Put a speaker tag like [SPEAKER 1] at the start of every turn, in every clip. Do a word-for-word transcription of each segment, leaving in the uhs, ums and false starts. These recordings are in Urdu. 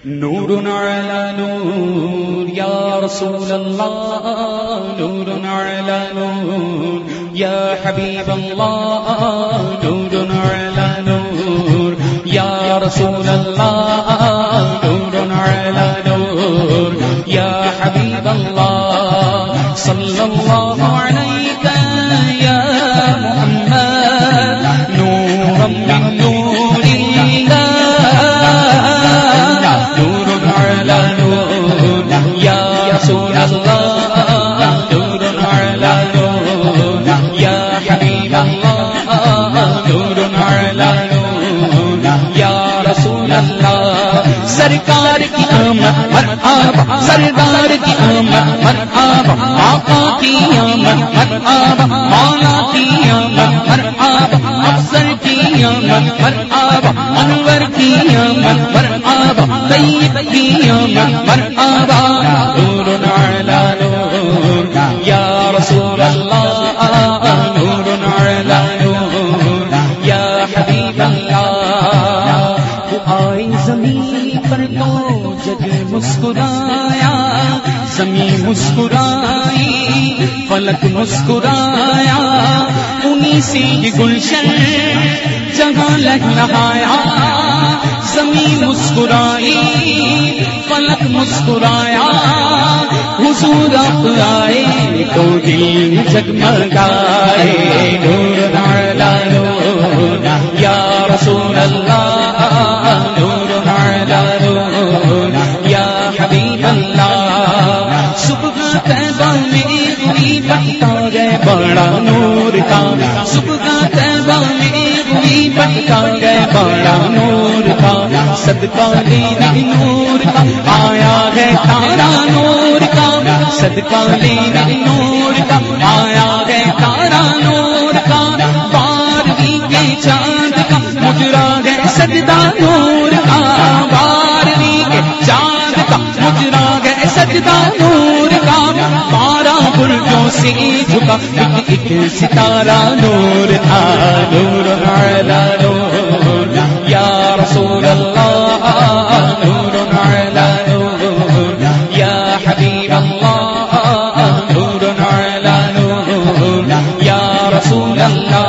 [SPEAKER 1] نور على نور يا رسول الله، نور على نور يا حبيب الله، نور على نور يا رسول الله، نور على نور يا حبيب الله، صلى الله عليك يا محمد، نورا من نور الله، نور على نور يا رسول الله، نور على نور يا حبيب الله، نور على نور يا رسول الله، سرکار کی آمد مرحبا، سردار کی آمد مرحبا، آقا کی آمد مرحبا، مولا کی آمد مرحبا، افسر کی آمد مرحبا، انور کی آمد مرحبا، طیب کی آمد مرحبا، نور علی نور یا رسول اللہ، نور علی نور یا حبیب اللہ، وہ آئے زمین پر تو جگ مسکرایا، زمین مسکرائی فلک مسکرایا، انہی سے یہ گلشن جہاں لہرایا، زمین مسکرائی فلک مسکرایا، حضور آپ آئے تو دل جگمگائے، نور علی نور یا رسول اللہ، نور علی نور یا حبیب اللہ، صبح طیبہ میں ہوئی بٹتا گئے بڑا نور کا، صبح طیبہ میں ہوئی بٹتا گئے بڑا نور کا، صدقہ لینے نور کا آیا ہے تارا نور کا، صدقہ لینے نور کا آیا ہے تارا نور کا، بارہویں کے چاند کا مجرا ہے سجدہ نور کا، بارہویں کے چاند کا مجرا ہے سجدہ نور کا، بارہ برجوں سے جھکا ایک ایک ستارہ نور تھا، نور علی نور یا رسول اللہ، نور علی نور یا حبیب اللہ، نور علی نور یا رسول اللہ،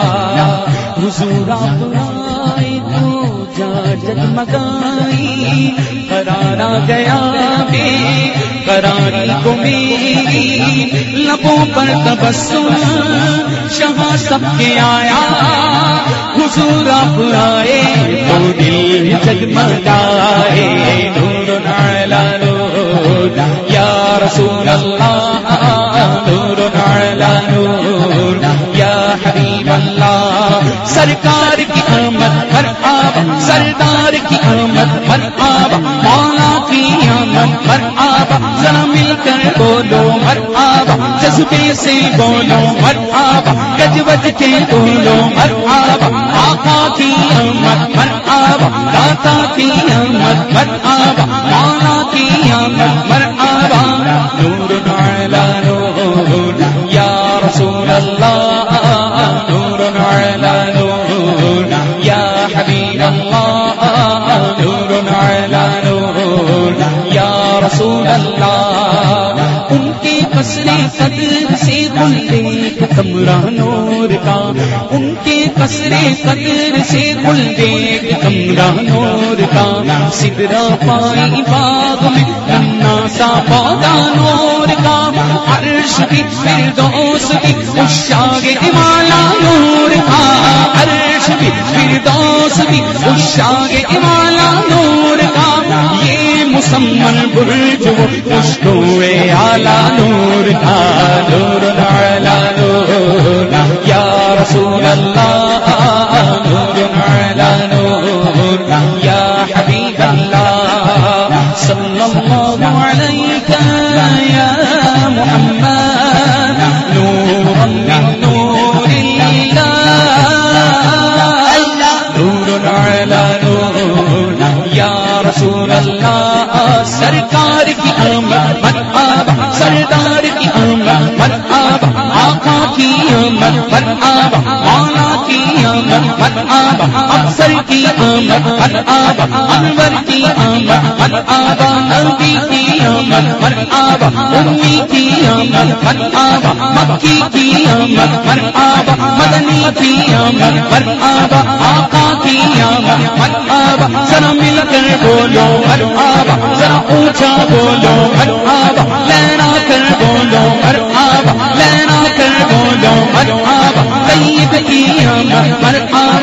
[SPEAKER 1] حضور آپ آئے تو جا جگمگائی، قرار آ گیا بے قراری کو میری، لبوں پر تبسم شہاں سب کے آیا، حضور آپ آئے تو دل جگمگائے، نور علی نور یا رسول اللہ، نور علی نور یا حبیب اللہ، سرکار کی آمد مرحبا، سردار کی آمد مرحبا، مولا کی آمد مرحبا، ذرا مل کر بولو مرحبا، جذبے سے بولو مرحبا، گج بج کے بولو مرحبا، آقا کی آمد مرحبا، داتا کی آمد مرحبا، مولا کی آمد مرحبا، نور علی نور یا رسول اللہ، نور علی نور یا حبیب اللہ، نور علی نور یا رسول اللہ، ان کے قصر قدر سے کھل ایک کمرہ نور کا، ان کے قصر قدر سے کھل ایک کمرہ نور کا، سدرا پائی باغ میں ننا سا پودا نور کا، عرش بھی فردوس بھی عشاق اعلیٰ نور کا، عرش بھی فردوس بھی عشاق اعلیٰ نور کا، یہ مسمن برج وہ خوشبوئے اعلیٰ نور کا، نور علی نور یا رسول اللہ، نور علی نور یا حبیب اللہ، صلی اللہ علیک یا محمد، نورا من نور اللہ، نور علی نور یا رسول اللہ، سرکار کی آمد مرحبا، سردار کی آمد مرحبا، آقا کی آمد مرحبا، مولا کی آمد مرحبا افسر کی آمد مرحبا انور کی آمد مرحبا نبی کی آمد مرحبا امی کی آمد مرحبا مکی کی آمد مرحبا مدنی کی آمد مرحبا آقا کی آمد مرحبا ذرا مل کر بولو مرحبا ذرا اونچا بولو مرحبا لینا کر بولو مرحبا لینا کر بولو مرحبا سید کی آمد مرحبا